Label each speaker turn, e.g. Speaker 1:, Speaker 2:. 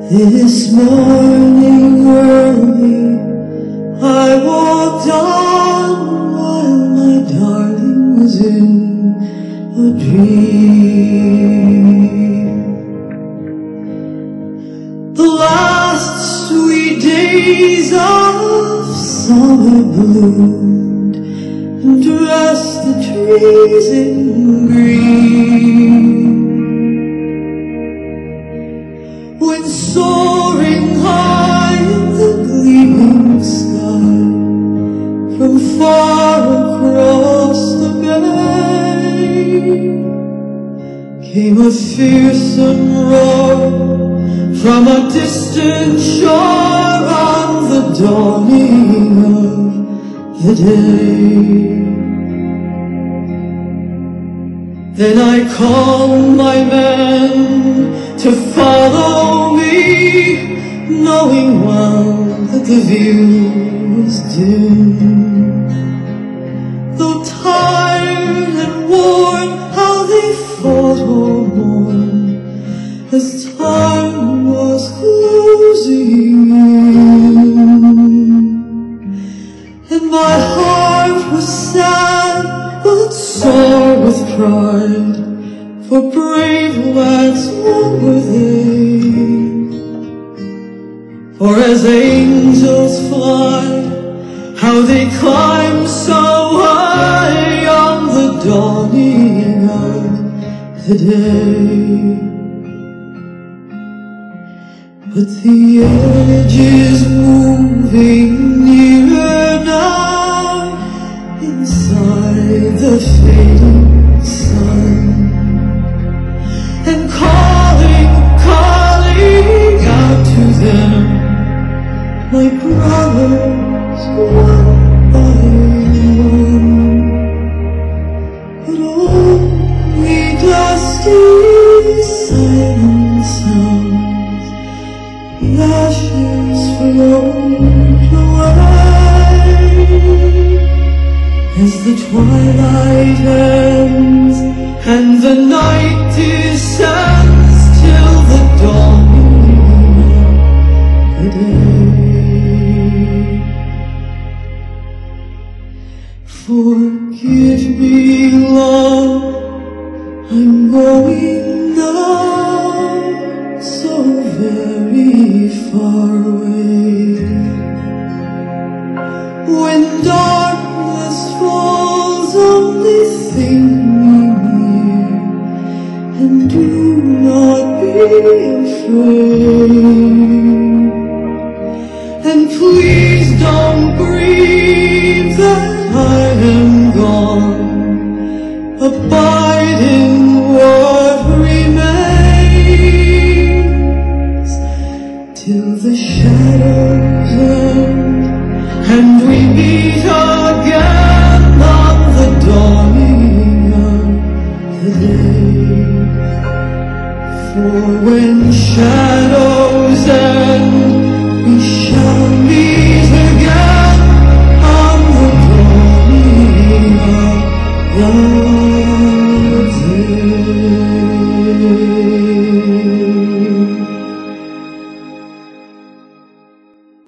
Speaker 1: This morning early I walked on while my darling was in a dream. The last sweet days of summer bloomed and dressed the trees in green. When soaring high in the gleaming sky, from far across the bay, came a fearsome roar from a distant shore on the dawning of the day. Then I called my men to follow me, knowing well that the view was dim. Though tired and worn, how they fought or mourned as time was closing in. And my heart was sad but sore with pride, for brave lads what were they? For as angels fly, how they climb so high on the dawning of the day. But the edge is moving nearer now, inside the fading sun, and calling out to them, my brothers, one by one. But only dusty silent sounds, the ashes float away as the twilight ends and the night descends till the dawning of the day. Forgive me, love, I'm going now, so very far away. When darkness falls, only think me near, and do not be afraid. And please don't grieve that I am gone. Abide